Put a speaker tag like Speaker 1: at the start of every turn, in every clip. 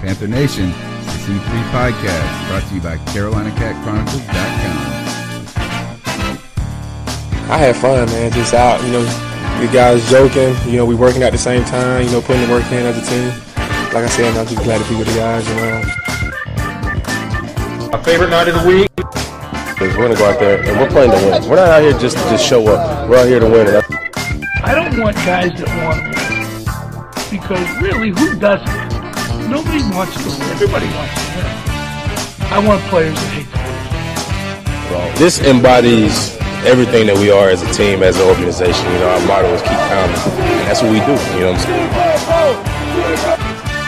Speaker 1: Panther Nation, the C3 podcast, brought to you by CarolinaCatChronicles.com.
Speaker 2: I had fun, man. Just out, you guys joking. We working at the same time. Putting the work in as a team. Like I said, I'm just glad to be with the guys.
Speaker 3: My favorite night of the week.
Speaker 4: We're gonna go out there and we're playing to win. We're not out here just to show up. We're out here to win.
Speaker 5: I don't want guys that want to win, because really, who doesn't? Nobody wants to win. Everybody wants to win. I want players that hate to win.
Speaker 4: This embodies everything that we are as a team, as an organization. Our motto is keep pounding, and that's what we do. You know what I'm saying?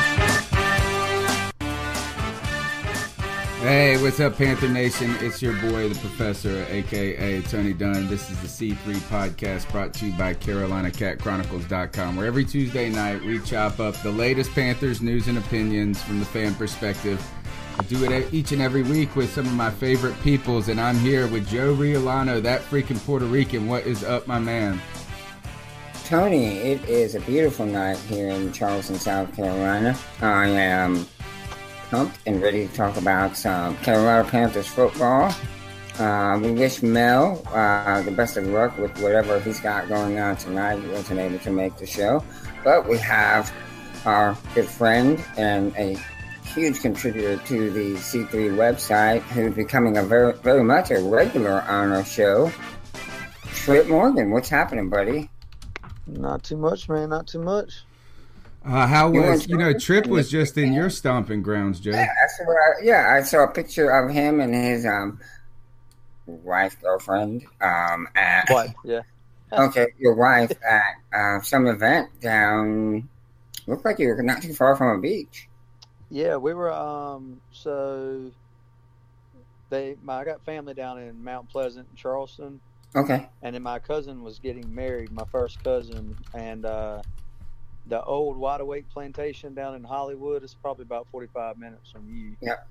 Speaker 1: Hey, what's up, Panther Nation? It's your boy, the Professor, a.k.a. Tony Dunn. This is the C3 podcast brought to you by CarolinaCatChronicles.com, where every Tuesday night we chop up the latest Panthers news and opinions from the fan perspective. I do it each and every week with some of my favorite peoples, and I'm here with Joe Riolano, that freaking Puerto Rican. What is up, my man?
Speaker 6: Tony, it is a beautiful night here in Charleston, South Carolina. I am pumped and ready to talk about some Carolina Panthers football. We wish Mel the best of luck with whatever he's got going on tonight. He wasn't able to make the show, but we have our good friend and a huge contributor to the C3 website, who's becoming a very much a regular on our show, Trip Morgan. What's happening, buddy?
Speaker 7: Not too much, man. Not too much.
Speaker 1: How was, Trip was just in your stomping grounds, Joe.
Speaker 6: I saw a picture of him and his girlfriend.
Speaker 7: What? Yeah.
Speaker 6: Okay, your wife at some event down. Looked like you were not too far from a beach.
Speaker 7: Yeah, we were. I got family down in Mount Pleasant, Charleston.
Speaker 6: Okay.
Speaker 7: And then my cousin was getting married, my first cousin, and the old Wide Awake plantation down in Hollywood is probably about 45 minutes from you.
Speaker 6: Yeah.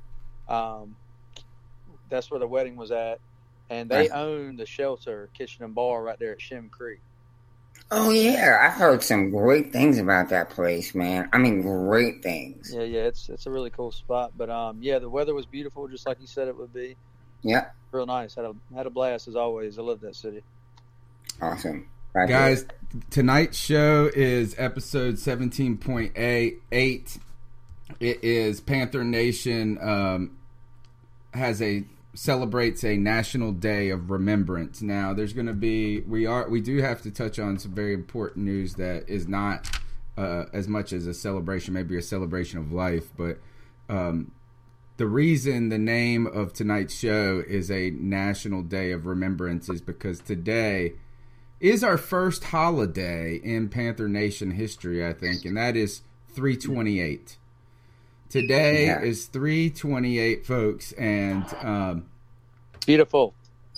Speaker 7: That's where the wedding was at. And they own the shelter, kitchen and bar right there at Shem Creek.
Speaker 6: Oh, yeah. I've heard some great things about that place, man. I mean, great things.
Speaker 7: Yeah, it's a really cool spot. But, the weather was beautiful, just like you said it would be.
Speaker 6: Yeah.
Speaker 7: Real nice. Had a blast, as always. I love that city.
Speaker 6: Awesome.
Speaker 1: Guys, tonight's show is episode 17.8. It is Panther Nation celebrates a National Day of Remembrance. Now, there's going to be we do have to touch on some very important news that is not as much as a celebration, maybe a celebration of life, but the reason the name of tonight's show is a National Day of Remembrance is because today is our first holiday in Panther Nation history, I think, and that is 3/28. Today is 3/28, folks, and
Speaker 7: beautiful.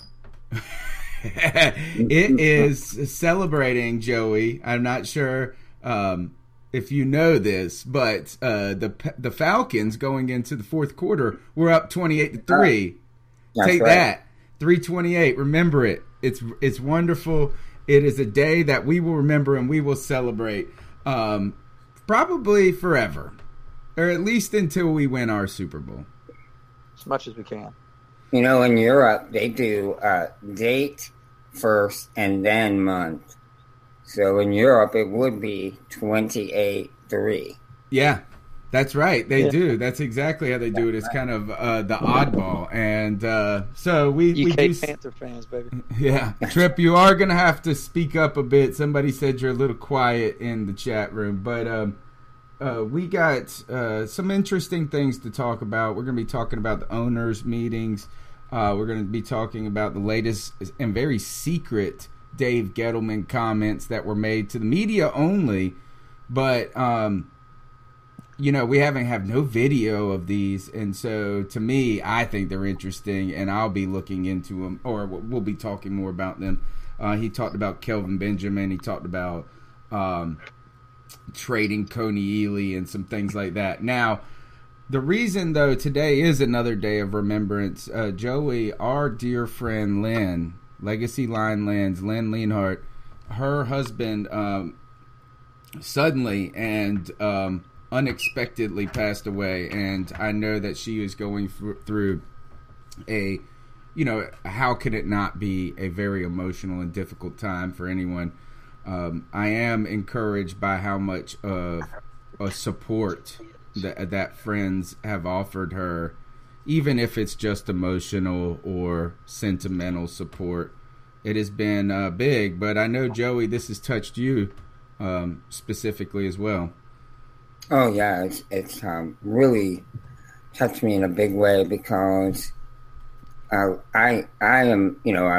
Speaker 1: It is celebrating, Joey. I'm not sure if you know this, but the Falcons going into the fourth quarter were up 28-3. Take that, 3/28. Remember it. It's wonderful. It is a day that we will remember and we will celebrate probably forever, or at least until we win our Super Bowl.
Speaker 7: As much as we can.
Speaker 6: In Europe, they do date first and then month. So in Europe, it would be 28-3.
Speaker 1: Yeah, that's right. They do. That's exactly how they do it. It's kind of the oddball. And so we do.
Speaker 7: Panther fans, baby.
Speaker 1: Yeah. Trip, you are going to have to speak up a bit. Somebody said you're a little quiet in the chat room. But we got some interesting things to talk about. We're going to be talking about the owners' meetings. We're going to be talking about the latest and very secret Dave Gettleman comments that were made to the media only. But we have no video of these, and so to me, I think they're interesting, and I'll be looking into them, or we'll be talking more about them. He talked about Kelvin Benjamin. He talked about trading Coney Ely and some things like that. Now, the reason, though, today is another day of remembrance. Joey, our dear friend Lynn, Legacy Line Lands, Lynn Lienhart, her husband suddenly and unexpectedly passed away, and I know that she is going through a, how can it not be a very emotional and difficult time for anyone. I am encouraged by how much of a support that friends have offered her, even if it's just emotional or sentimental support. It has been big, but I know, Joey, this has touched you specifically as well.
Speaker 6: Oh yeah, it's really touched me in a big way because I am,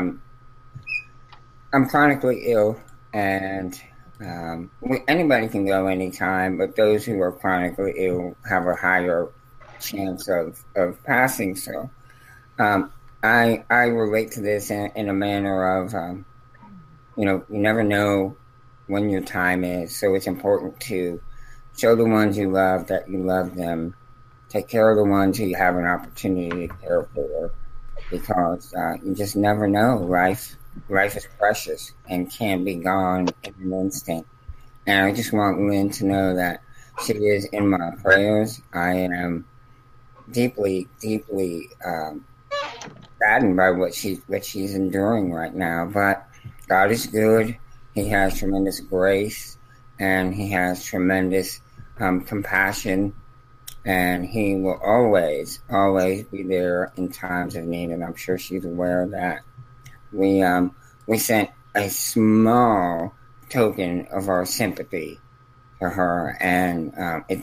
Speaker 6: I'm chronically ill, and anybody can go anytime, but those who are chronically ill have a higher chance of passing. So I relate to this in a manner of, you never know when your time is, so it's important to show the ones you love that you love them. Take care of the ones who you have an opportunity to care for, because you just never know. Life is precious and can be gone in an instant. And I just want Lynn to know that she is in my prayers. I am deeply, deeply saddened by what she's enduring right now. But God is good. He has tremendous grace, and He has tremendous compassion, and He will always, always be there in times of need. And I'm sure she's aware of that. We sent a small token of our sympathy to her, and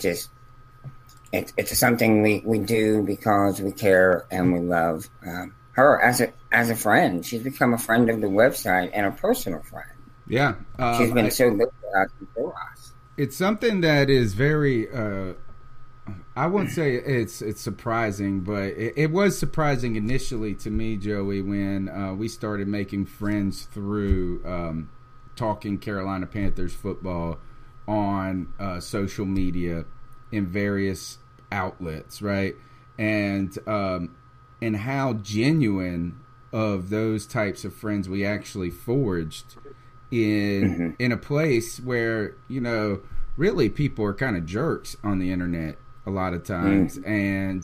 Speaker 6: it's something we do because we care and we love her as a friend. She's become a friend of the website and a personal friend.
Speaker 1: Yeah,
Speaker 6: she's been so good for us.
Speaker 1: It's something that is very. I won't say it's surprising, but it was surprising initially to me, Joey, when we started making friends through talking Carolina Panthers football on social media in various outlets, right? And how genuine of those types of friends we actually forged in a place where, really people are kind of jerks on the internet a lot of times. And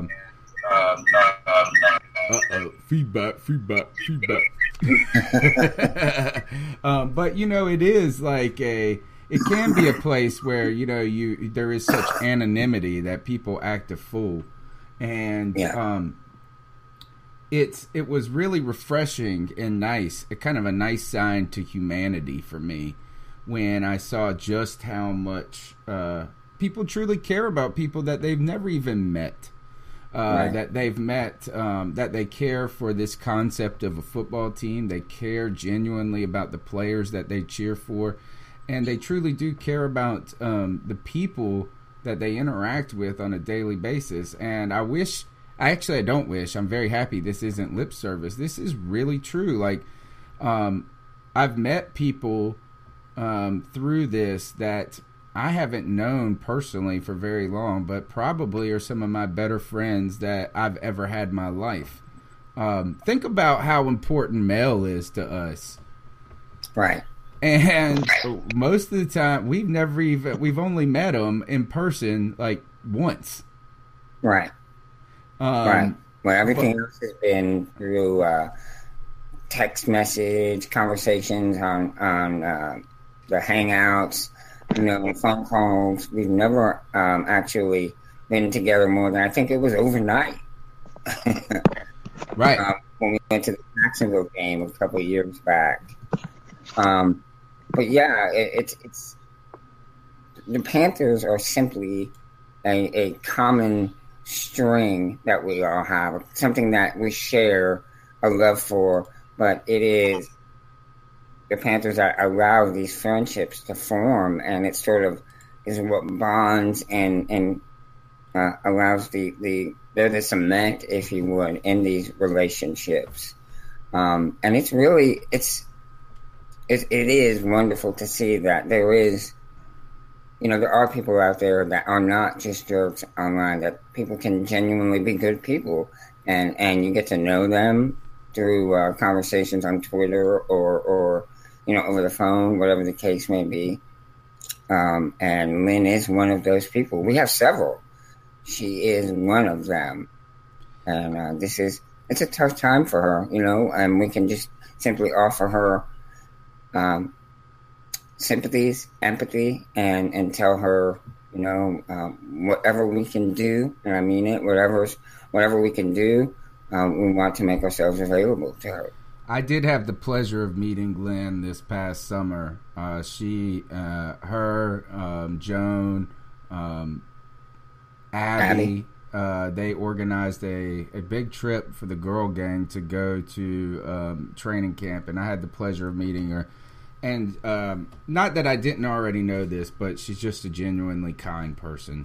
Speaker 1: feedback. But it is like it can be a place where there is such anonymity that people act a fool, and it was really refreshing and nice, kind of a nice sign to humanity for me when I saw just how much people truly care about people that they've never even met. That they've met, that they care for this concept of a football team. They care genuinely about the players that they cheer for, and they truly do care about the people that they interact with on a daily basis. And I don't wish, I'm very happy this isn't lip service. This is really true. Like, I've met people through this that I haven't known personally for very long, but probably are some of my better friends that I've ever had in my life. Think about how important mail is to us.
Speaker 6: Right.
Speaker 1: And most of the time, we've only met them in person like once.
Speaker 6: Right. Right. Well, everything else has been through text message, conversations on the Hangouts, phone calls. We've never actually been together more than, I think it was overnight.
Speaker 1: Right.
Speaker 6: When we went to the Jacksonville game a couple of years back. But yeah, it's the Panthers are simply a common string that we all have, something that we share a love for, but it is the Panthers that allow these friendships to form, and it sort of is what bonds and allows they're the cement, if you would, in these relationships. And it's really, it is wonderful to see that there is, there are people out there that are not just jerks online, that people can genuinely be good people, and you get to know them through conversations on Twitter or over the phone, whatever the case may be. And Lynn is one of those people. We have several. She is one of them. And it's a tough time for her, and we can just simply offer her sympathies, empathy, and tell her, whatever we can do, and I mean it, whatever we can do, we want to make ourselves available to her.
Speaker 1: I did have the pleasure of meeting Lynn this past summer. Joan, Abby, they organized a big trip for the girl gang to go to training camp, and I had the pleasure of meeting her. And not that I didn't already know this, but she's just a genuinely kind person,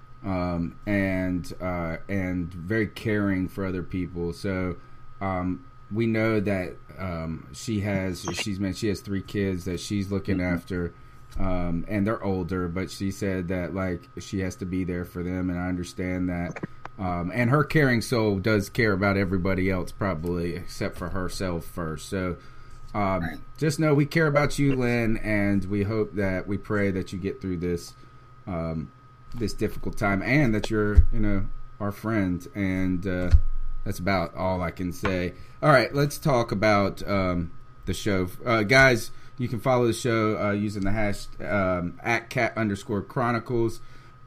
Speaker 1: and very caring for other people. So we know that she has 3 kids that she's looking after, and they're older. But she said that she has to be there for them, and I understand that. And her caring soul does care about everybody else, probably except for herself first. So. Just know we care about you, Lynn, and we pray that you get through this this difficult time, and that you're our friend, and that's about all I can say. All right, let's talk about the show, guys. You can follow the show using the hashtag @cat_chronicles.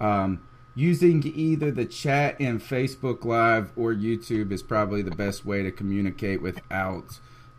Speaker 1: Using either the chat in Facebook Live or YouTube is probably the best way to communicate without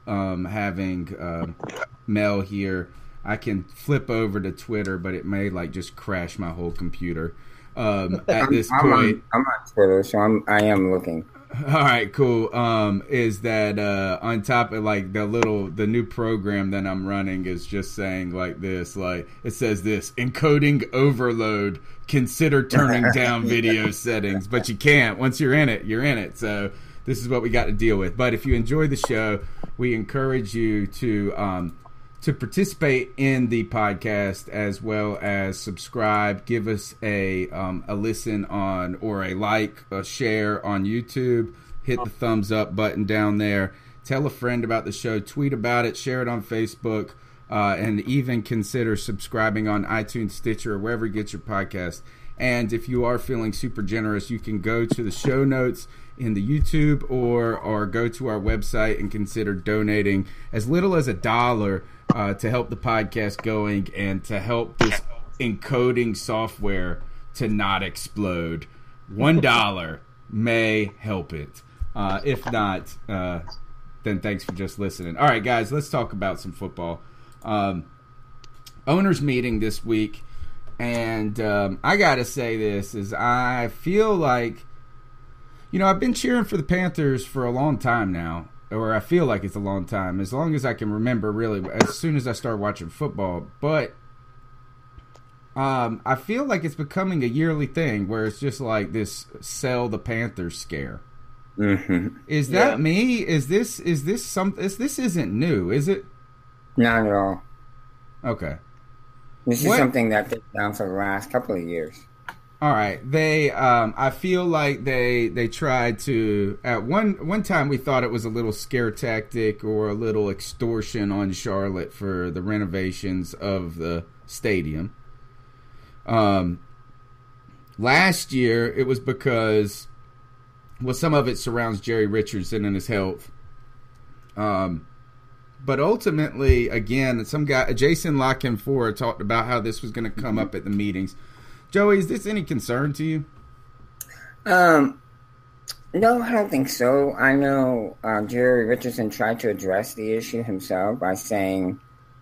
Speaker 1: having Mel here. I can flip over to Twitter, but it may just crash my whole computer at this point.
Speaker 6: I'm on Twitter, so I am looking.
Speaker 1: All right, cool. Is that on top of the new program that I'm running is just saying this, it says this: encoding overload, consider turning down video settings, but you can't. Once you're in it. So this is what we got to deal with. But if you enjoy the show, we encourage you to participate in the podcast, as well as subscribe, give us a listen on, or a share on YouTube, hit the thumbs up button down there, tell a friend about the show, tweet about it, share it on Facebook, and even consider subscribing on iTunes, Stitcher, or wherever you get your podcast. And if you are feeling super generous, you can go to the show notes in the YouTube or go to our website and consider donating as little as $1 to help the podcast going and to help this encoding software to not explode. $1 may help it. If not, then thanks for just listening. All right, guys, let's talk about some football. Owners meeting this week, and I gotta say this is I feel like, I've been cheering for the Panthers for a long time now, or I feel like it's a long time, as long as I can remember, really, as soon as I started watching football. But I feel like it's becoming a yearly thing where it's just this sell the Panthers scare.
Speaker 6: Mm-hmm.
Speaker 1: Is that me? Is this something? This isn't new, is it?
Speaker 6: Not at all.
Speaker 1: Okay.
Speaker 6: This is something that they've done for the last couple of years.
Speaker 1: All right, they. I feel like they tried to. At one time, we thought it was a little scare tactic or a little extortion on Charlotte for the renovations of the stadium. Last year, it was because, some of it surrounds Jerry Richardson and his health. But ultimately, again, some guy, Jason Lockenford, talked about how this was going to come up at the meetings. Joey, is this any concern to you?
Speaker 6: No, I don't think so. I know Jerry Richardson tried to address the issue himself by saying,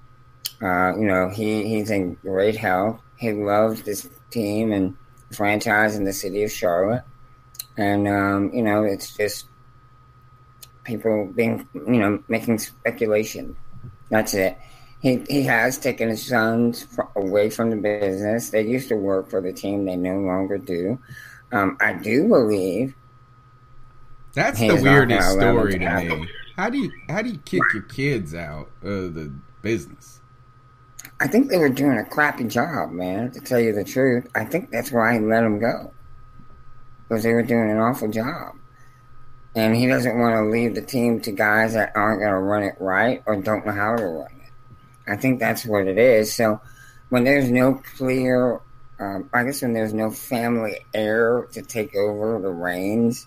Speaker 6: he's in great health. He loves this team and franchise in the city of Charlotte. And, it's just people being, making speculation. That's it. He has taken his sons away from the business. They used to work for the team. They no longer do. I do believe
Speaker 1: that's the weirdest story to me. How do you kick your kids out of the business?
Speaker 6: I think they were doing a crappy job, man, to tell you the truth. I think that's why he let them go, because they were doing an awful job. And he doesn't want to leave the team to guys that aren't going to run it right or don't know how to run it. I think that's what it is. So when there's no clear, I guess when there's no family heir to take over the reins,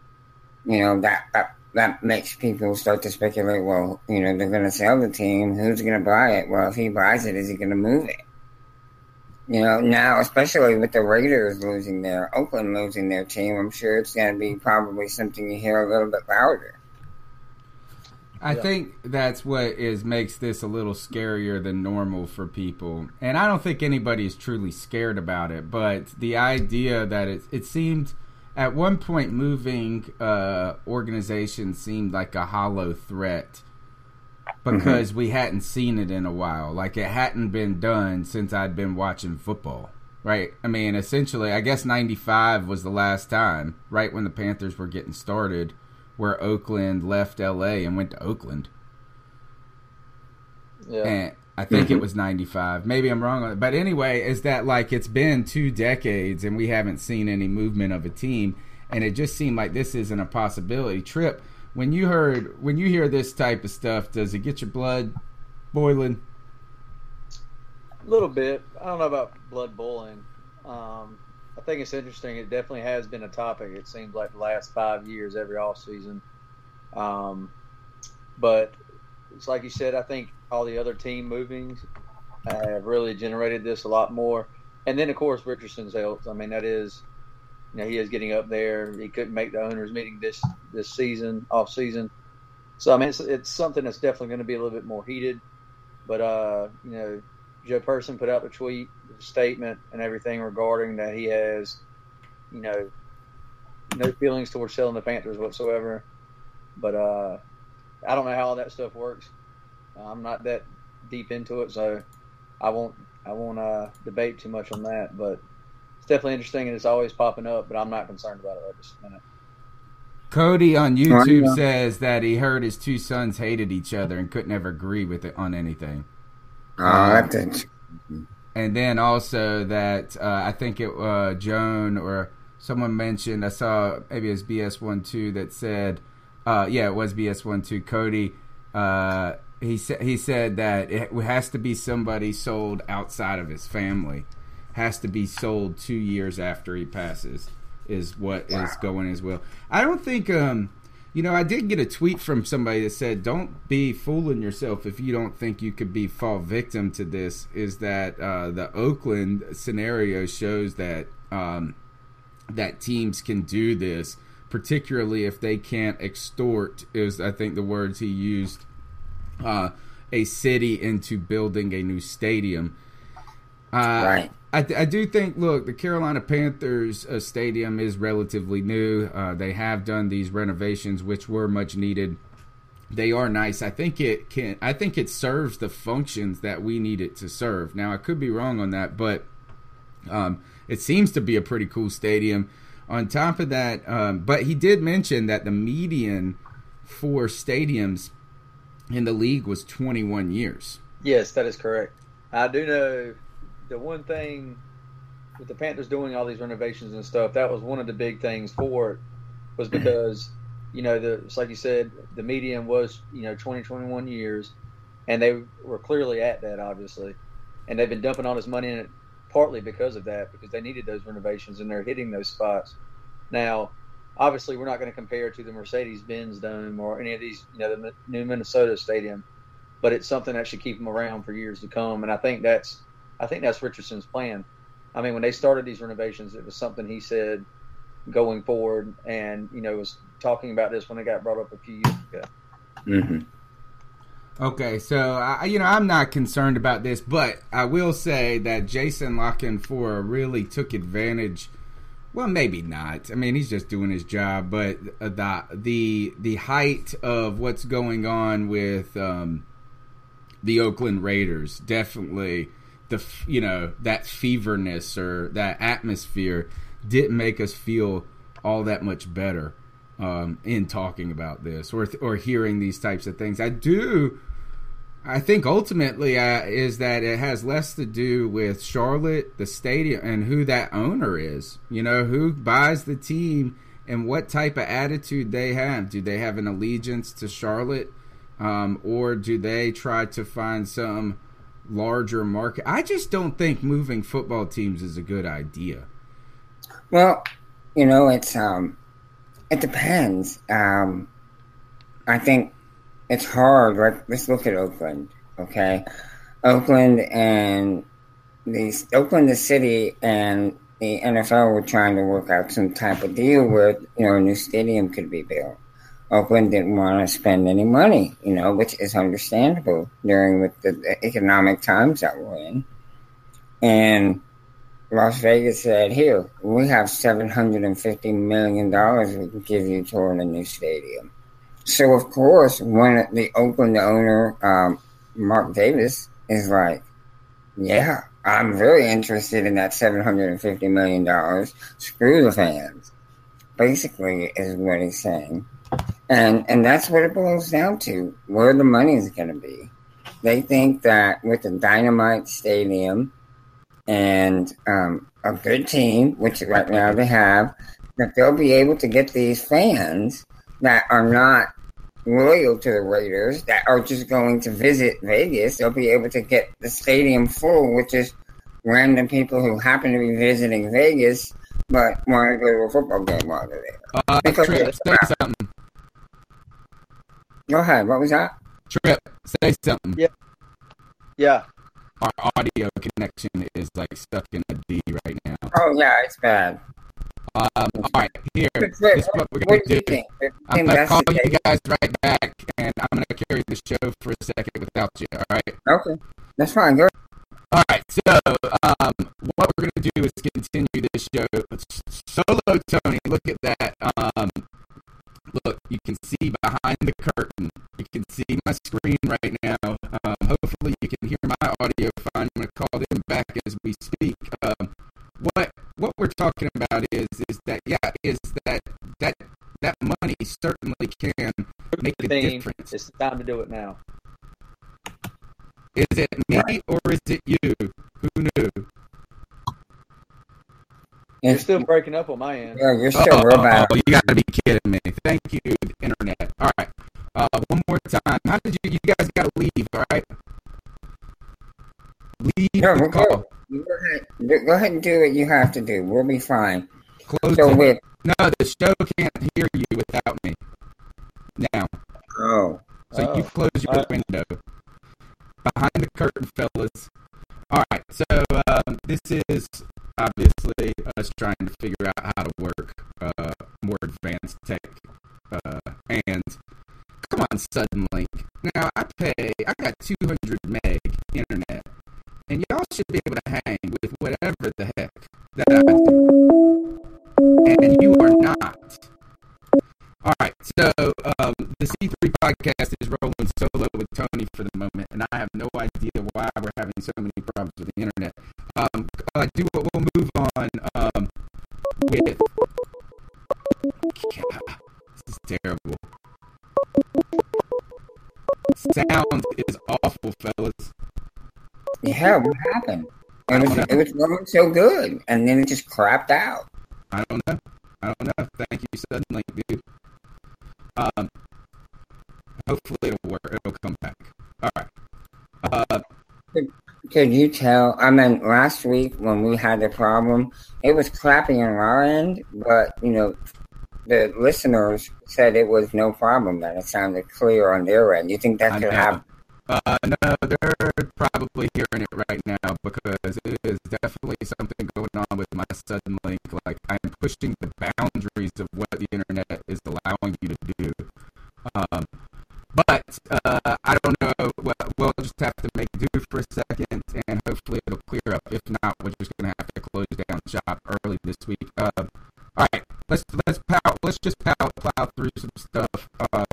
Speaker 6: that makes people start to speculate, well, they're going to sell the team. Who's going to buy it? Well, if he buys it, is he going to move it? Now, especially with the Raiders Oakland losing their team, I'm sure it's going to be probably something you hear a little bit louder.
Speaker 1: I think that's what makes this a little scarier than normal for people. And I don't think anybody is truly scared about it, but the idea that it seemed at one point moving organizations seemed like a hollow threat because we hadn't seen it in a while. Like it hadn't been done since I'd been watching football, right? I mean, essentially, I guess 95 was the last time, right when the Panthers were getting started, where Oakland left L.A. and went to Oakland. Yeah. And I think it was 95. Maybe I'm wrong on it. But anyway, is that like it's been 2 decades and we haven't seen any movement of a team, and it just seemed like this isn't a possibility. Tripp, when you hear this type of stuff, does it get your blood boiling?
Speaker 7: A little bit. I don't know about blood boiling. I think it's interesting. It definitely has been a topic. It seems like the last 5 years, every off season. But it's like you said. I think all the other team movings have really generated this a lot more. And then, of course, Richardson's health. I mean, that is, he is getting up there. He couldn't make the owners' meeting this season, off season. So I mean, it's something that's definitely going to be a little bit more heated. But Joe Person put out the tweet, the statement, and everything regarding that he has, no feelings towards selling the Panthers whatsoever. But I don't know how all that stuff works. I'm not that deep into it, so I won't debate too much on that. But it's definitely interesting, and it's always popping up. But I'm not concerned about it right this minute.
Speaker 1: Cody on YouTube says that he heard his 2 sons hated each other and couldn't ever agree with it on anything. And then also that I think it Joan or someone mentioned, I saw maybe it was BS12 that said, it was BS12. Cody, he said that it has to be somebody sold outside of his family, has to be sold 2 years after he passes, is what is going as well. I don't think I did get a tweet from somebody that said, don't be fooling yourself if you don't think you could fall victim to this, is that the Oakland scenario shows that that teams can do this, particularly if they can't extort, is I think the words he used, a city into building a new stadium. Right. I do think, look, the Carolina Panthers stadium is relatively new. They have done these renovations, which were much needed. They are nice. I think it serves the functions that we need it to serve. Now, I could be wrong on that, but it seems to be a pretty cool stadium. On top of that, but he did mention that the median for stadiums in the league was 21 years.
Speaker 7: Yes, that is correct. I do know the one thing with the Panthers doing all these renovations and stuff, that was one of the big things for it, was because, it's like you said, the median was, 21 years, and they were clearly at that, obviously. And they've been dumping all this money in it partly because of that, because they needed those renovations, and they're hitting those spots. Now, obviously, we're not going to compare to the Mercedes-Benz Dome or any of these, the new Minnesota Stadium, but it's something that should keep them around for years to come. And I think that's Richardson's plan. I mean, when they started these renovations, it was something he said going forward, and was talking about this when it got brought up a few years ago.
Speaker 6: Mm-hmm.
Speaker 1: Okay, so I'm not concerned about this, but I will say that Jason La Canfora really took advantage. Well, maybe not. I mean, he's just doing his job, but the height of what's going on with the Oakland Raiders, definitely that feverness or that atmosphere didn't make us feel all that much better in talking about this or hearing these types of things. I think ultimately is that it has less to do with Charlotte, the stadium, and who that owner is. Who buys the team and what type of attitude they have. Do they have an allegiance to Charlotte, or do they try to find some larger market. I just don't think moving football teams is a good idea.
Speaker 6: Well, it's it depends. I think it's hard. Right? Let's look at Oakland. Okay, Oakland, the city, and the NFL were trying to work out some type of deal where a new stadium could be built. Oakland didn't want to spend any money, which is understandable during the economic times that we're in. And Las Vegas said, "Here, we have $750 million we can give you toward a new stadium." So, of course, when the Oakland owner, Mark Davis, is like, "Yeah, I'm very interested in that $750 million. Screw the fans," basically is what he's saying. And that's what it boils down to, where the money is going to be. They think that with a dynamite stadium and a good team, which right now they have, that they'll be able to get these fans that are not loyal to the Raiders, that are just going to visit Vegas. They'll be able to get the stadium full, which is random people who happen to be visiting Vegas but want to go to a football game while they're there.
Speaker 1: Trip, say something.
Speaker 6: Go ahead. What was that?
Speaker 1: Trip, say something.
Speaker 7: Yeah.
Speaker 1: Our audio connection is like stuck in a D right now.
Speaker 6: Oh yeah, it's bad.
Speaker 1: All right, here.
Speaker 6: Trip,
Speaker 1: This is what we're going to do. I'm going to call you
Speaker 6: the
Speaker 1: guys right back, and I'm going to carry the show for a second without you. All right.
Speaker 6: Okay, that's fine. Go.
Speaker 1: All right, so what we're going to do is continue this show. Solo Tony, look at that. Look, you can see behind the curtain. You can see my screen right now. Hopefully you can hear my audio fine. I'm going to call them back as we speak. What we're talking about is that money certainly can make a difference.
Speaker 7: It's time to do it now.
Speaker 1: Is it me or is it you? Who knew?
Speaker 7: You're still breaking up on my end.
Speaker 6: Yeah, you're still real bad.
Speaker 1: Oh, you got to be kidding me. Thank you, Internet. All right. One more time. How did you guys got to leave, all right? Leave the call.
Speaker 6: Go ahead and do what you have to do. We'll be fine.
Speaker 1: Close it. No, the show can't hear you without me. Now.
Speaker 6: Oh.
Speaker 1: So you close your window. Behind the curtain, fellas. All right. So this is obviously us trying to figure out how to work more advanced tech. And come on, Suddenlink. Now I got 200 meg internet, and y'all should be able to hang with whatever the heck that I do. And you are not. All right, so the C3 podcast is rolling solo with Tony for the moment, and I have no idea why we're having so many problems with the internet. We'll move on with. God, this is terrible. Sound is awful, fellas.
Speaker 6: Yeah, what happened? It was going so good, and then it just crapped out.
Speaker 1: I don't know. Thank you, Suddenlink, dude. Hopefully it'll work. It'll come back. All right.
Speaker 6: Could you tell? I mean, last week when we had the problem, it was crapping on our end, but the listeners said it was no problem, that it sounded clear on their end. You think that could happen?
Speaker 1: No, they're probably hearing it right now because it is definitely something going on with my Suddenlink. Like, I'm pushing the boundaries of what the internet is allowing you to do. But I don't know. We'll just have to make do for a second, and hopefully it'll clear up. If not, we're just going to have to close down shop early this week. All right, let's just plow through some stuff.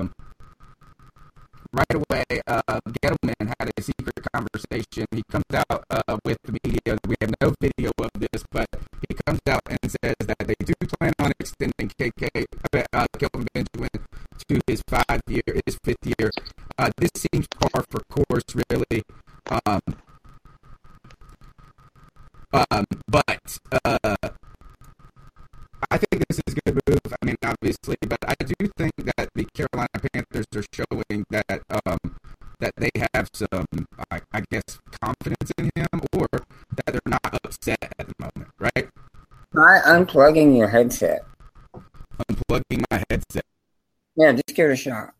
Speaker 1: Right away, Gettleman had a secret conversation. He comes out with the media. We have no video of this, but he comes out and says that they do plan on extending Kelvin Benjamin to his fifth year. This seems par for course, really. But I think this is a good move. I mean, obviously, but I do think that the Carolina Panthers are showing that that they have some, I I guess, confidence in him, or that they're not upset at the moment, right?
Speaker 6: Try unplugging your headset.
Speaker 1: Unplugging my headset.
Speaker 6: Yeah, just give it a shot.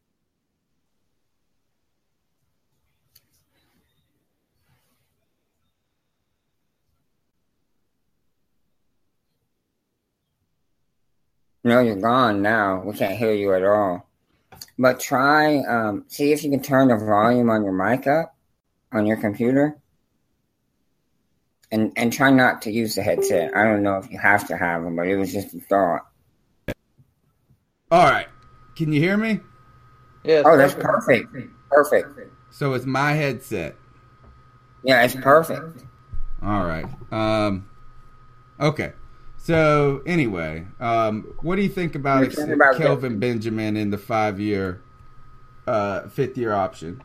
Speaker 6: No, you're gone now. We can't hear you at all. But try, see if you can turn the volume on your mic up on your computer. And try not to use the headset. I don't know if you have to have them, but it was just a thought.
Speaker 1: All right. Can you hear me?
Speaker 7: Yeah.
Speaker 6: Oh, that's perfect. Perfect.
Speaker 1: So it's my headset.
Speaker 6: Yeah, it's perfect.
Speaker 1: All right. Okay. So anyway, what do you think about Kelvin Benjamin in the 5-year, fifth-year option?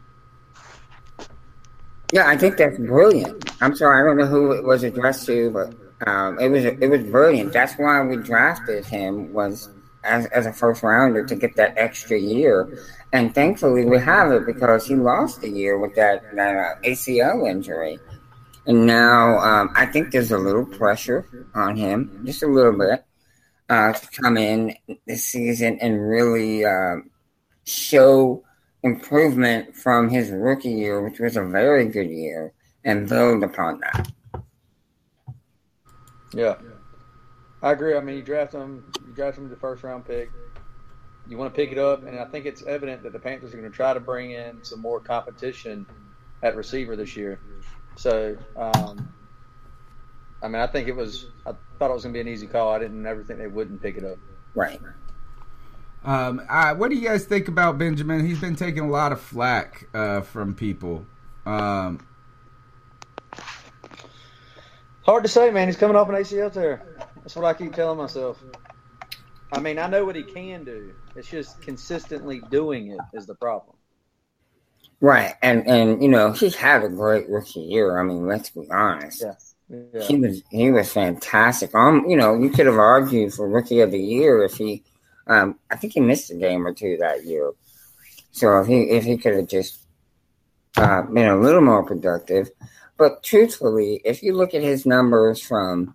Speaker 6: Yeah, I think that's brilliant. I'm sorry, I don't know who it was addressed to, but it was brilliant. That's why we drafted him was as a first rounder to get that extra year, and thankfully we have it because he lost a year with that ACL injury, and now I think there's a little pressure on him, just a little bit, to come in this season and really show improvement from his rookie year, which was a very good year, and build upon that.
Speaker 7: Yeah, I agree. I mean, you draft him the first round pick. You want to pick it up, and I think it's evident that the Panthers are going to try to bring in some more competition at receiver this year. So, I mean, I thought it was going to be an easy call. I didn't ever think they wouldn't pick it up.
Speaker 6: Right.
Speaker 1: What do you guys think about Benjamin? He's been taking a lot of flack from people.
Speaker 7: Hard to say, man. He's coming off an ACL tear. That's what I keep telling myself. I mean, I know what he can do. It's just consistently doing it is the problem.
Speaker 6: Right, and you know, he had a great rookie year. I mean, let's be honest.
Speaker 7: Yeah.
Speaker 6: He was fantastic. You know, you could have argued for rookie of the year if he. I think he missed a game or two that year. So if he could have just been a little more productive. But truthfully, if you look at his numbers from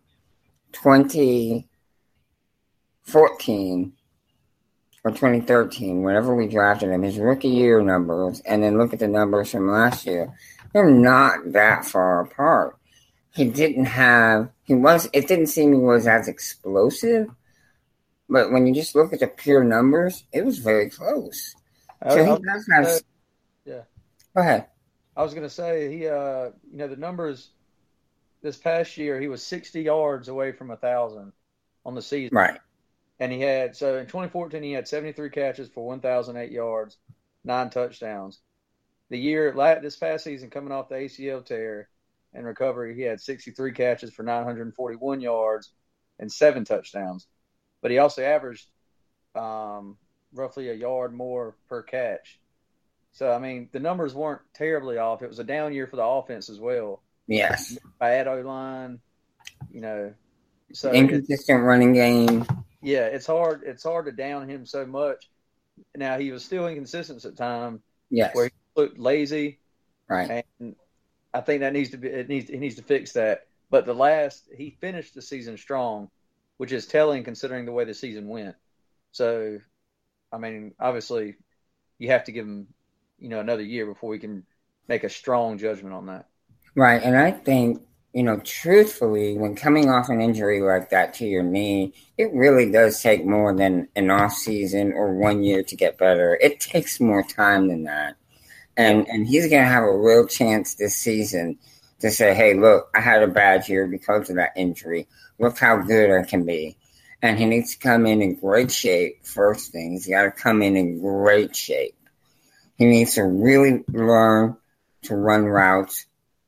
Speaker 6: 2014 or 2013, whenever we drafted him, his rookie year numbers, and then look at the numbers from last year, they're not that far apart. It didn't seem he was as explosive. But when you just look at the pure numbers, it was very close. So he does have.
Speaker 7: Yeah.
Speaker 6: Go ahead.
Speaker 7: I was going to say the numbers this past year, he was 60 yards away from 1,000 on the season.
Speaker 6: Right.
Speaker 7: And in 2014 he had 73 catches for 1,008 yards, 9 touchdowns. This past season, coming off the ACL tear and recovery, he had 63 catches for 941 yards and 7 touchdowns. But he also averaged roughly a yard more per catch. So, I mean, the numbers weren't terribly off. It was a down year for the offense as well.
Speaker 6: Yes.
Speaker 7: Bad O-line, So
Speaker 6: inconsistent running game.
Speaker 7: Yeah, it's hard to down him so much. Now, he was still inconsistent at times.
Speaker 6: Yes.
Speaker 7: Where he looked lazy.
Speaker 6: Right.
Speaker 7: And I think that he needs to fix that. But he finished the season strong, which is telling considering the way the season went. So, I mean, obviously, you have to give him, another year before we can make a strong judgment on that.
Speaker 6: Right, and I think, truthfully, when coming off an injury like that to your knee, it really does take more than an off season or 1 year to get better. It takes more time than that. And he's going to have a real chance this season to say, hey, look, I had a bad year because of that injury. Look how good I can be. And he needs to come in great shape, first thing. He's got to come in great shape. He needs to really learn to run routes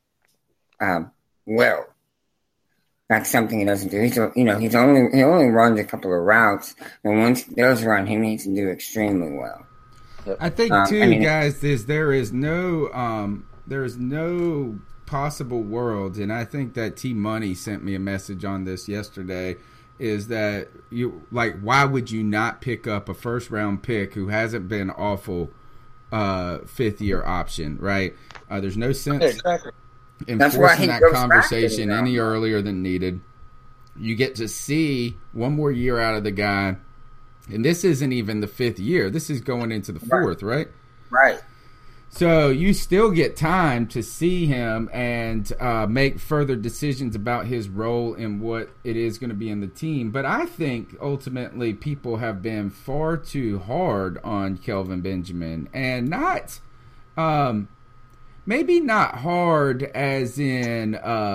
Speaker 6: well. That's something he doesn't do. He only runs a couple of routes, but once he does run, he needs to do extremely well.
Speaker 1: I think guys, there is no possible world, and I think that T Money sent me a message on this yesterday. Is that why would you not pick up a first round pick who hasn't been awful fifth-year option, right? There's no sense
Speaker 7: Exactly.
Speaker 1: in
Speaker 6: That's why
Speaker 1: forcing
Speaker 6: he
Speaker 1: that
Speaker 6: goes back to
Speaker 1: conversation
Speaker 6: the
Speaker 1: any
Speaker 6: number.
Speaker 1: earlier than needed. You get to see one more year out of the guy, and this isn't even the fifth year. This is going into the fourth, right?
Speaker 6: Right.
Speaker 1: So you still get time to see him and make further decisions about his role and what it is going to be in the team. But I think ultimately people have been far too hard on Kelvin Benjamin, and not maybe not hard as in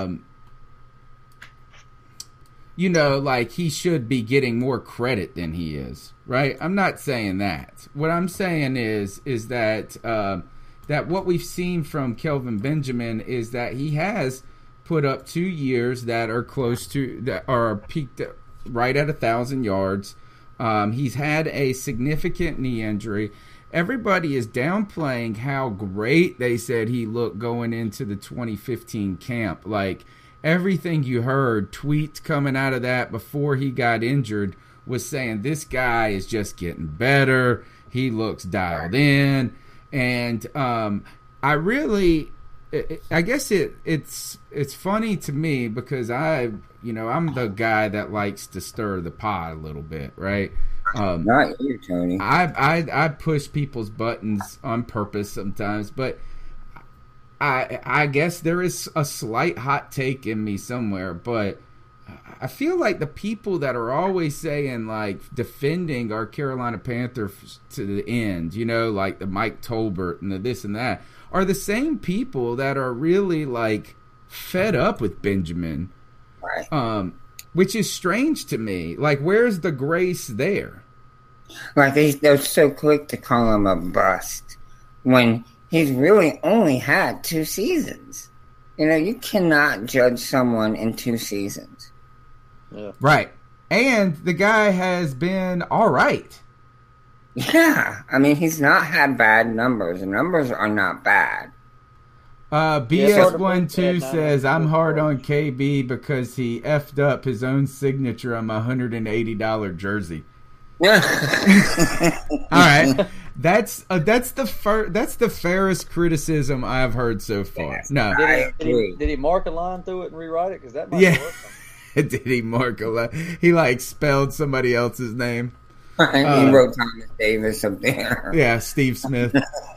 Speaker 1: like he should be getting more credit than he is, right? I'm not saying that. What I'm saying is that that what we've seen from Kelvin Benjamin is that he has put up 2 years that are close to, that are peaked right at 1,000 yards. He's had a significant knee injury. Everybody is downplaying how great they said he looked going into the 2015 camp. Like, everything you heard, tweets coming out of that before he got injured, was saying this guy is just getting better. He looks dialed in. And I guess it's funny to me because I'm the guy that likes to stir the pot a little bit, right?
Speaker 6: Not you, Tony.
Speaker 1: I push people's buttons on purpose sometimes, but I guess there is a slight hot take in me somewhere, but I feel like the people that are always saying, like, defending our Carolina Panthers to the end, like the Mike Tolbert and the this and that, are the same people that are really, like, fed up with Benjamin,
Speaker 6: Right.
Speaker 1: Which is strange to me. Like, where's the grace there?
Speaker 6: Like, they're so quick to call him a bust when he's really only had 2 seasons. You cannot judge someone in 2 seasons.
Speaker 7: Yeah.
Speaker 1: Right. And the guy has been all right.
Speaker 6: Yeah. I mean, he's not had bad numbers. The numbers are not bad.
Speaker 1: BS12 says, I'm hard on KB because he effed up his own signature on my $180 jersey. All right. That's the fairest criticism I've heard so far.
Speaker 6: Yes.
Speaker 1: No.
Speaker 7: Did he mark a line through it and rewrite it? Because that might work.
Speaker 1: Did he mark a line? He spelled somebody else's name.
Speaker 6: He wrote Thomas Davis up there.
Speaker 1: Yeah, Steve Smith.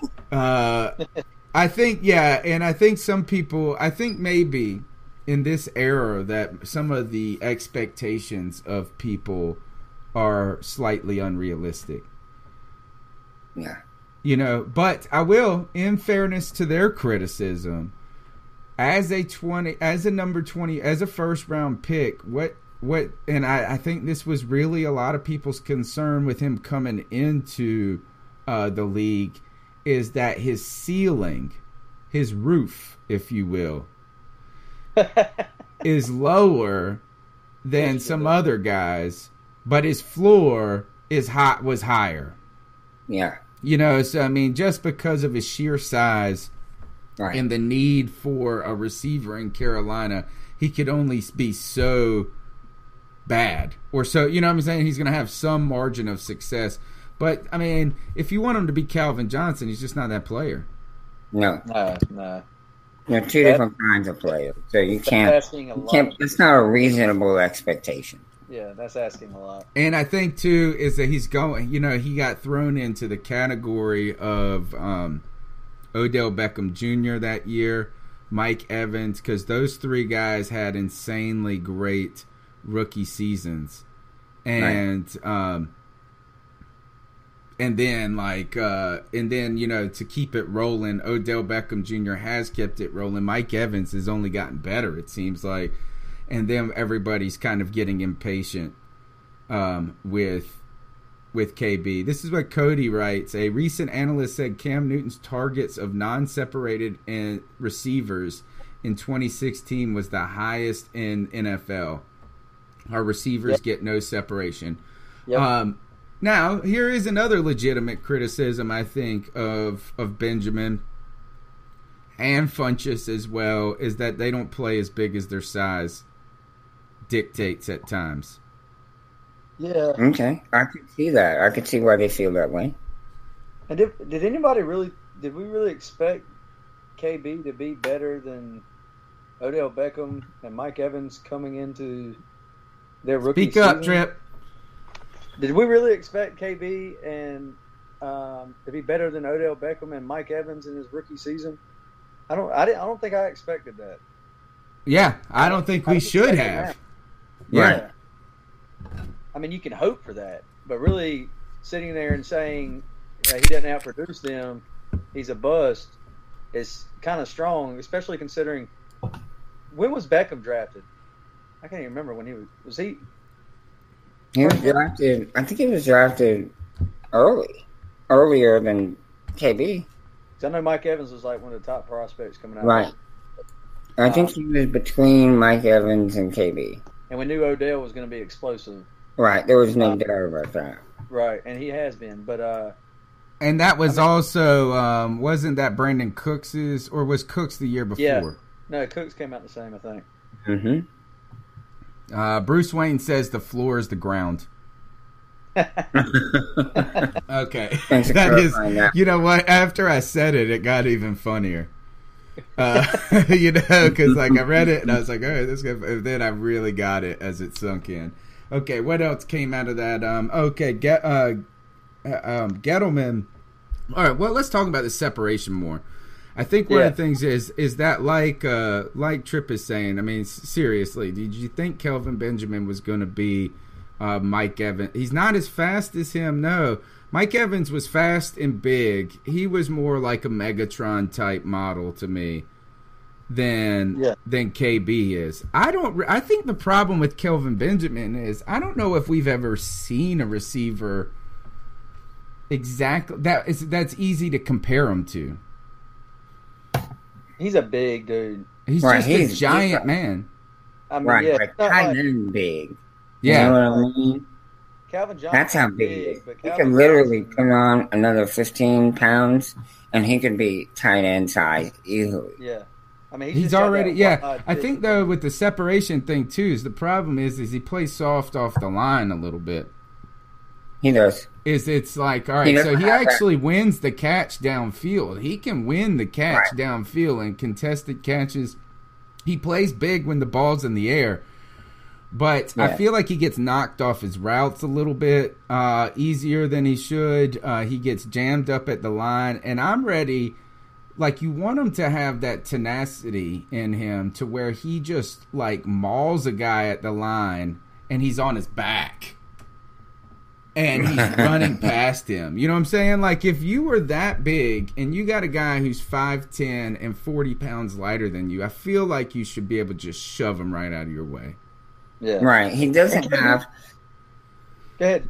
Speaker 1: I think, and I think some people, maybe in this era that some of the expectations of people are slightly unrealistic.
Speaker 6: Yeah.
Speaker 1: But I will, in fairness to their criticism, as a number 20, as a first round pick, and I think this was really a lot of people's concern with him coming into the league, is that his ceiling, his roof, if you will, is lower than some other guys, but his floor was higher.
Speaker 6: Yeah.
Speaker 1: So I mean, just because of his sheer size, right, and the need for a receiver in Carolina, he could only be so bad, or so, what I'm saying, he's going to have some margin of success. But I mean, if you want him to be Calvin Johnson, he's just not that player.
Speaker 6: No. They're 2 different kinds of players, so you can't. It's not a reasonable expectation.
Speaker 7: Yeah, that's asking a lot.
Speaker 1: And I think too is that he's going. He got thrown into the category of Odell Beckham Jr. that year, Mike Evans, because those 3 guys had insanely great rookie seasons, and right. And then to keep it rolling, Odell Beckham Jr. has kept it rolling. Mike Evans has only gotten better, it seems like, and then everybody's kind of getting impatient with KB. This is what Cody writes. A recent analyst said Cam Newton's targets of non-separated receivers in 2016 was the highest in NFL. Our receivers get no separation. Yep. Now, here is another legitimate criticism, I think, of Benjamin and Funchess as well, is that they don't play as big as their size dictates at times.
Speaker 7: Yeah.
Speaker 6: Okay. I could see that. I could see why they feel that way.
Speaker 7: And did we really expect KB to be better than Odell Beckham and Mike Evans coming into their rookie
Speaker 1: Speak up,
Speaker 7: season?
Speaker 1: Trip.
Speaker 7: Did we really expect KB and to be better than Odell Beckham and Mike Evans in his rookie season? I don't think I expected that.
Speaker 1: Yeah, I don't think we should have.
Speaker 6: Right.
Speaker 7: I mean, you can hope for that, but really sitting there and saying he doesn't outproduce them, he's a bust, is kind of strong, especially considering when was Beckham drafted? I can't even remember when he was he.
Speaker 6: He was drafted. I think he was drafted earlier than KB.
Speaker 7: I know Mike Evans was like one of the top prospects coming out.
Speaker 6: Right. I think he was between Mike Evans and KB.
Speaker 7: And we knew Odell was going to be explosive.
Speaker 6: Right. There was no doubt about that.
Speaker 7: Right, and he has been, but
Speaker 1: and that was also wasn't that Brandon Cooks's, or was Cooks the year before?
Speaker 7: Yeah. No, Cooks came out the same, I think.
Speaker 6: Mm-hmm.
Speaker 1: Bruce Wayne says the floor is the ground. Okay.
Speaker 6: Thanks for clarifying that.
Speaker 1: You know what? After I said it, it got even funnier. You know, because like I read it and I was like, all right, this good. And then I really got it as it sunk in. Okay, what else came out of that? Gettleman. All right, well, let's talk about the separation more. I think one of the things is that like Tripp is saying, I mean, seriously, did you think Kelvin Benjamin was going to be Mike Evans? He's not as fast as him, no. Mike Evans was fast and big. He was more like a Megatron type model to me than KB is. I think the problem with Kelvin Benjamin is I don't know if we've ever seen a receiver exactly that's easy to compare him to.
Speaker 7: He's a big dude.
Speaker 1: He's just a giant man.
Speaker 7: I mean,
Speaker 6: right,
Speaker 7: yeah,
Speaker 6: like tight end big.
Speaker 1: Yeah.
Speaker 6: You know what I mean?
Speaker 7: Calvin Johnson.
Speaker 6: That's how big he is.
Speaker 7: But
Speaker 6: He
Speaker 7: Calvin
Speaker 6: could literally
Speaker 7: Johnson,
Speaker 6: put on another 15 pounds, and he could be tight end size easily.
Speaker 7: Yeah. I mean,
Speaker 1: he's already, I think, though, with the separation thing, too, is the problem is he plays soft off the line a little bit.
Speaker 6: He does.
Speaker 1: It's like, all right, so he actually wins the catch downfield. He can win the catch downfield and contested catches. He plays big when the ball's in the air. But I feel like he gets knocked off his routes a little bit easier than he should. He gets jammed up at the line. And I'm ready, like you want him to have that tenacity in him to where he just like mauls a guy at the line and he's on his back. And he's running past him. You know what I'm saying? Like, if you were that big and you got a guy who's 5'10" and 40 pounds lighter than you, I feel like you should be able to just shove him right out of your way.
Speaker 7: Yeah.
Speaker 6: Right. He doesn't have...
Speaker 7: Go ahead.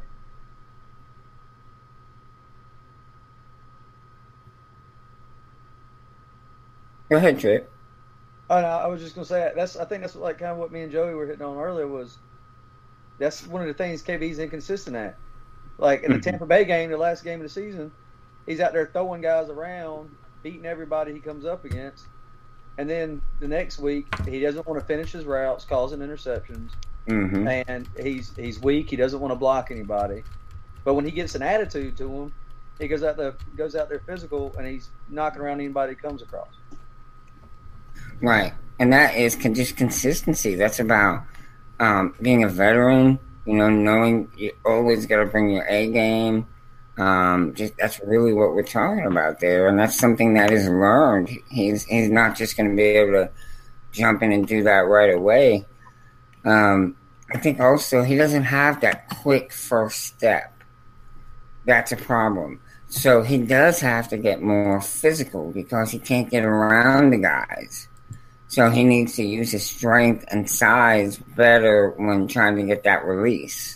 Speaker 6: Go ahead, Trip.
Speaker 7: Oh, no, I was just going to say, I think that's like kind of what me and Joey were hitting on earlier was that's one of the things KB's inconsistent at. Like in the Tampa Bay game, the last game of the season, he's out there throwing guys around, beating everybody he comes up against. And then the next week, he doesn't want to finish his routes, causing interceptions.
Speaker 6: Mm-hmm.
Speaker 7: And he's weak. He doesn't want to block anybody. But when he gets an attitude to him, he goes out there physical, and he's knocking around anybody he comes across.
Speaker 6: Right. And that is just consistency. That's about being a veteran, you know, knowing you always got to bring your A game. That's really what we're talking about there, and that's something that is learned. He's not just going to be able to jump in and do that right away. I think also he doesn't have that quick first step. That's a problem. So he does have to get more physical because he can't get around the guys. So he needs to use his strength and size better when trying to get that release.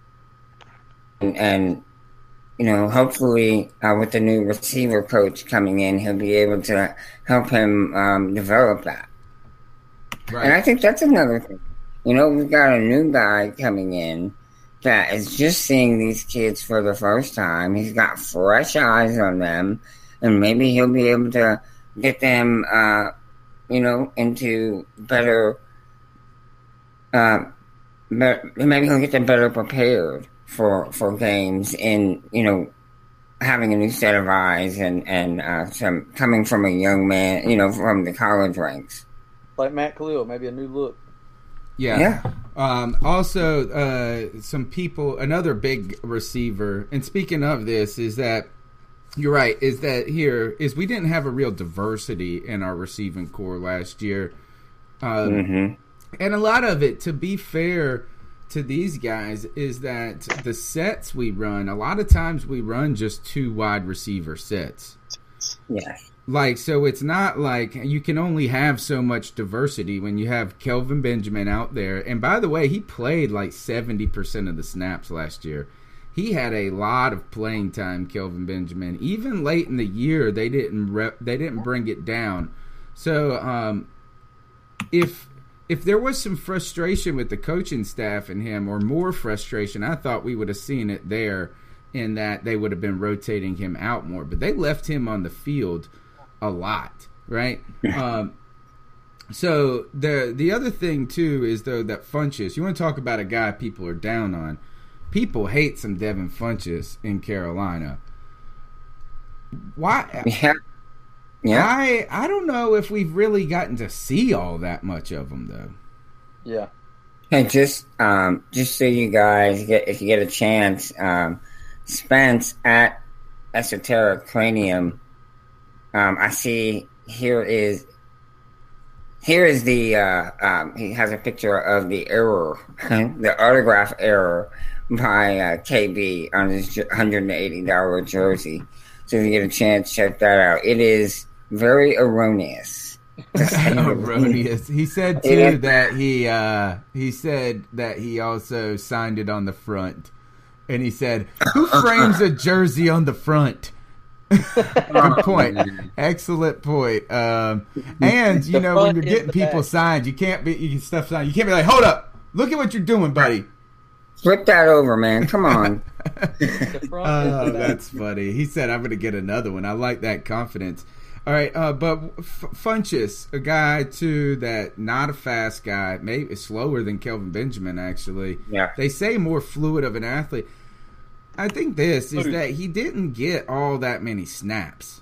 Speaker 6: And you know, hopefully with the new receiver coach coming in, he'll be able to help him develop that. Right. And I think that's another thing. You know, we've got a new guy coming in that is just seeing these kids for the first time. He's got fresh eyes on them, and maybe he'll be able to get them you know, into better, maybe he'll get them better prepared for games in, you know, having a new set of eyes and some coming from a young man, from the college ranks.
Speaker 7: Like Matt Khalil, maybe a new look.
Speaker 1: Yeah. Also, some people, another big receiver, and speaking of this, is that you're right, is that we didn't have a real diversity in our receiving core last year. And a lot of it, to be fair to these guys, is that the sets we run, a lot of times we run just 2 wide receiver sets.
Speaker 6: Yeah.
Speaker 1: So it's not like you can only have so much diversity when you have Kelvin Benjamin out there. And by the way, he played like 70% of the snaps last year. He had a lot of playing time, Kelvin Benjamin. Even late in the year, they didn't bring it down. So if there was some frustration with the coaching staff and him, or more frustration, I thought we would have seen it there, in that they would have been rotating him out more. But they left him on the field a lot, right? So the other thing too is, though, that Funchess, you want to talk about a guy people are down on. People hate some Devin Funchess in Carolina. Why? Yeah. I don't know if we've really gotten to see all that much of him, though.
Speaker 7: Yeah.
Speaker 6: Hey, just so you guys if you get a chance, Spence at Esoteric Cranium. I see here is the he has a picture of the error, the autograph error by KB on his $180 jersey. So if you get a chance, check that out. It is very erroneous.
Speaker 1: Erroneous. He said too that he said that he also signed it on the front, and he said, "Who frames a jersey on the front?" Good point. Excellent point. And when you're getting people signed, you can't be like, "Hold up, look at what you're doing, buddy."
Speaker 6: Flip that over, man. Come on.
Speaker 1: That's funny. He said, "I'm going to get another one." I like that confidence. All right, but Funchess, a guy too that not a fast guy, maybe slower than Kelvin Benjamin actually.
Speaker 6: Yeah.
Speaker 1: They say more fluid of an athlete. I think this is that he didn't get all that many snaps.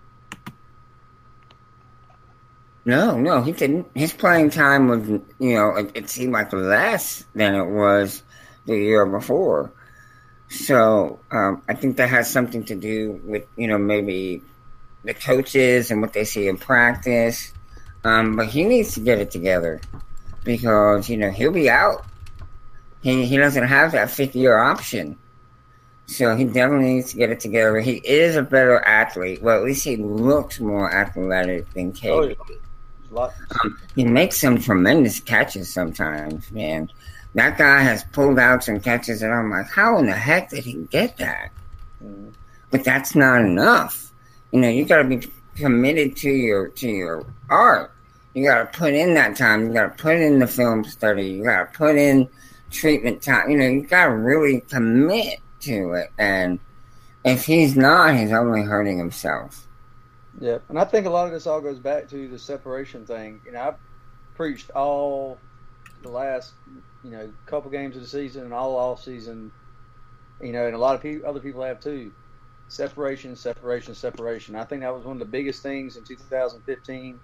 Speaker 6: No, he didn't. His playing time was, it seemed like less than it was the year before. So I think that has something to do with, maybe the coaches and what they see in practice. But he needs to get it together because, he'll be out. He doesn't have that 5th-year option. So he definitely needs to get it together. He is a better athlete. Well, at least he looks more athletic than KB. He makes some tremendous catches sometimes, man. That guy has pulled out some catches, and I'm like, how in the heck did he get that? But that's not enough. You got to be committed to your art. You got to put in that time. You got to put in the film study. You got to put in treatment time. You got to really commit to it. And if he's not, he's only hurting himself.
Speaker 7: Yeah, and I think a lot of this all goes back to the separation thing. I've preached all the last, couple games of the season and all off season, and a lot of other people have too. Separation. I think that was one of the biggest things in 2015.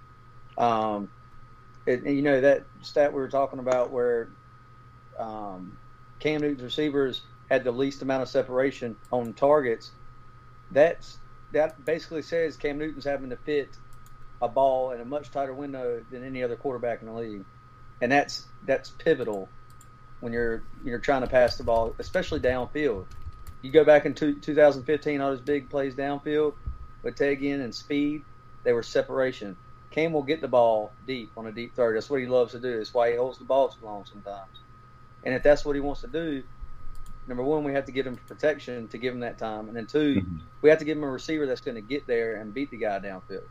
Speaker 7: That stat we were talking about where Cam Newton's receivers had the least amount of separation on targets. That basically says Cam Newton's having to fit a ball in a much tighter window than any other quarterback in the league, and that's pivotal when you're trying to pass the ball, especially downfield. You go back in 2015, all those big plays downfield with Tegan and speed, they were separation. Cam will get the ball deep on a deep third. That's what he loves to do. That's why he holds the ball so long sometimes. And if that's what he wants to do, number one, we have to give him protection to give him that time. And then two, we have to give him a receiver that's going to get there and beat the guy downfield.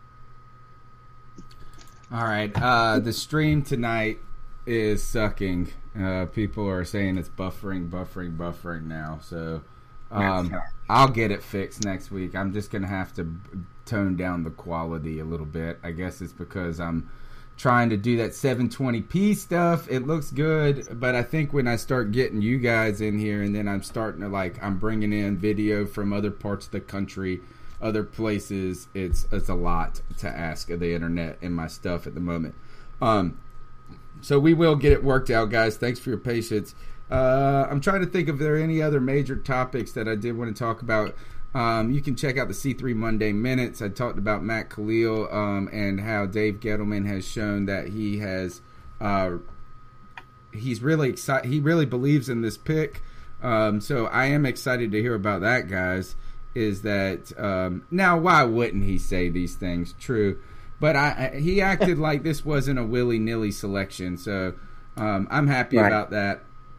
Speaker 1: All right. The stream tonight is sucking. People are saying it's buffering now. So I'll get it fixed next week. I'm just going to have to tone down the quality a little bit. I guess it's because I'm trying to do that 720p stuff. It looks good, but I think when I start getting you guys in here, and then I'm starting to I'm bringing in video from other parts of the country, other places, it's a lot to ask of the internet and my stuff at the moment. So we will get it worked out, guys. Thanks for your patience. I'm trying to think if there are any other major topics that I did want to talk about. You can check out the C3 Monday Minutes. I talked about Matt Khalil and how Dave Gettleman has shown that he has he's really excited. He really believes in this pick. So I am excited to hear about that, guys. Is that now? Why wouldn't he say these things? True, but he acted like this wasn't a willy-nilly selection. So I'm happy about that.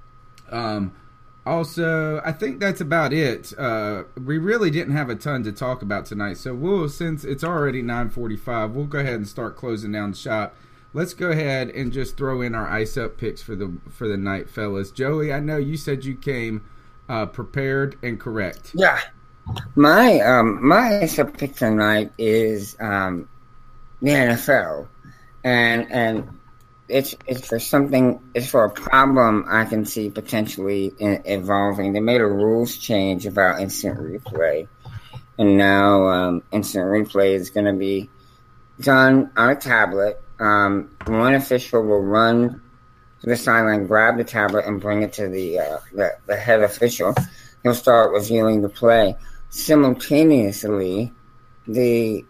Speaker 1: Also, I think that's about it. We really didn't have a ton to talk about tonight, so since it's already 9:45, we'll go ahead and start closing down the shop. Let's go ahead and just throw in our ice up picks for the night, fellas. Joey, I know you said you came prepared and correct.
Speaker 6: Yeah, my ice up pick tonight is the NFL, and it's for a problem I can see potentially evolving. They made a rules change about instant replay, and now instant replay is going to be done on a tablet. One official will run to the sideline, grab the tablet, and bring it to the head official. He'll start reviewing the play. Simultaneously, the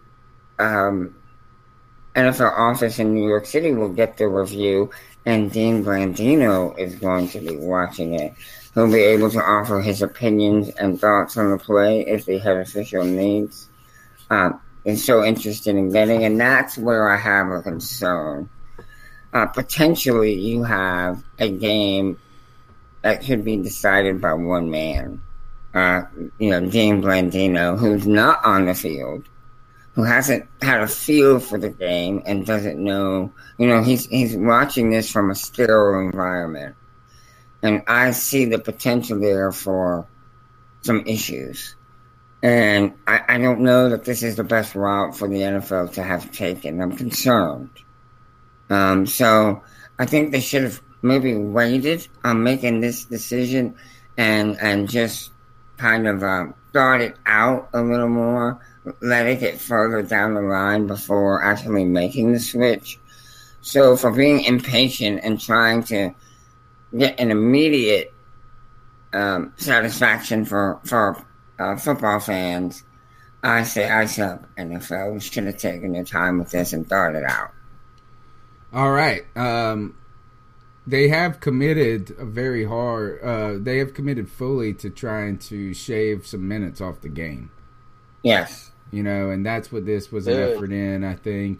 Speaker 6: NFL office in New York City will get the review, and Dean Blandino is going to be watching it. He'll be able to offer his opinions and thoughts on the play if the head official needs. Is so interested in getting, and that's where I have a concern. Potentially, you have a game that could be decided by one man. Dean Blandino, who's not on the field, who hasn't had a feel for the game and doesn't know, he's watching this from a sterile environment. And I see the potential there for some issues. And I don't know that this is the best route for the NFL to have taken. I'm concerned. So I think they should have maybe waited on making this decision and just kind of thought it out a little more, let it get further down the line before actually making the switch. So for being impatient and trying to get an immediate satisfaction for football fans, I say ice up NFL. We should have taken their time with this and thought it out.
Speaker 1: All right. They have committed very hard. They have committed fully to trying to shave some minutes off the game.
Speaker 6: Yes.
Speaker 1: And that's what this was an effort in, I think.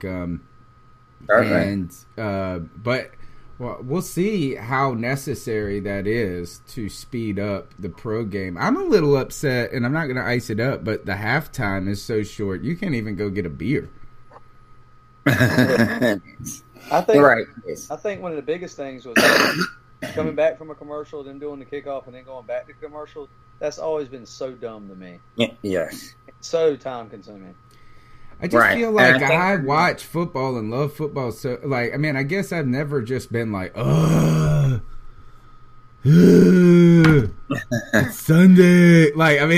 Speaker 1: But we'll see how necessary that is to speed up the pro game. I'm a little upset, and I'm not going to ice it up, but the halftime is so short. You can't even go get a beer.
Speaker 7: I think one of the biggest things was coming back from a commercial, then doing the kickoff, and then going back to commercial. That's always been so dumb to me.
Speaker 6: Yes.
Speaker 7: It's so time consuming.
Speaker 1: I just feel like I watch football and love football. So, I guess I've never just been like, it's Sunday.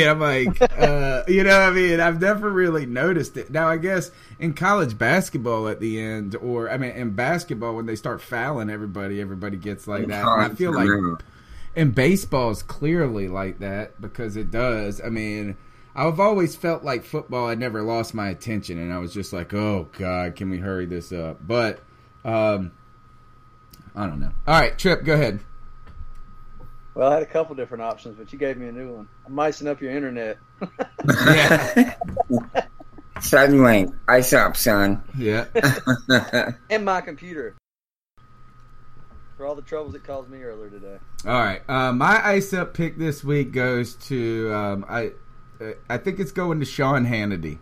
Speaker 1: I've never really noticed it. Now, I guess in college basketball at the end, in basketball when they start fouling everybody gets like that. And I feel like in baseball is clearly like that because it does. I've always felt like football had never lost my attention, and I was just like, oh, God, can we hurry this up? But, I don't know. All right, Trip, go ahead.
Speaker 7: Well, I had a couple different options, but you gave me a new one. I'm icing up your internet.
Speaker 6: Yeah. Suddenly, ice up, son.
Speaker 1: Yeah.
Speaker 7: And my computer. For all the troubles it caused me earlier today.
Speaker 1: All right. My ice up pick this week goes to, I think it's going to Sean Hannity.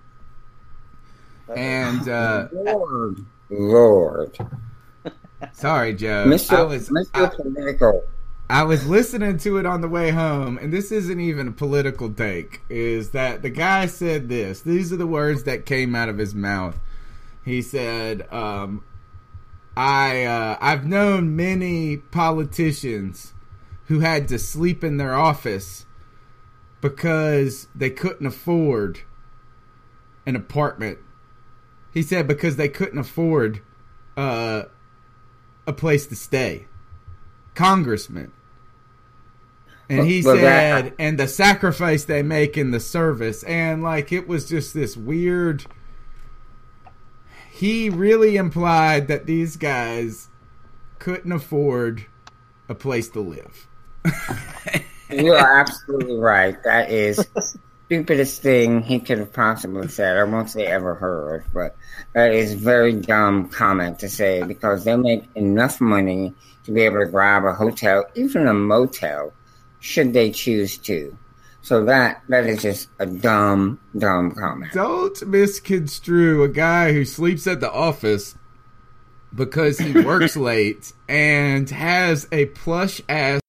Speaker 1: And
Speaker 6: Lord.
Speaker 1: Sorry, Joe.
Speaker 6: Mr. Political.
Speaker 1: I was listening to it on the way home, and this isn't even a political take, is that the guy said this. These are the words that came out of his mouth. He said, I've known many politicians who had to sleep in their office because they couldn't afford an apartment. He said because they couldn't afford a place to stay. Congressman. And he said, and the sacrifice they make in the service. And like, it was just this weird. He really implied that these guys couldn't afford a place to live.
Speaker 6: You are absolutely right. That is the stupidest thing he could have possibly said. I won't say ever heard, but that is a very dumb comment to say because they make enough money to be able to grab a hotel, even a motel, should they choose to. So that is just a dumb comment.
Speaker 1: Don't misconstrue a guy who sleeps at the office because he works late and has a plush ass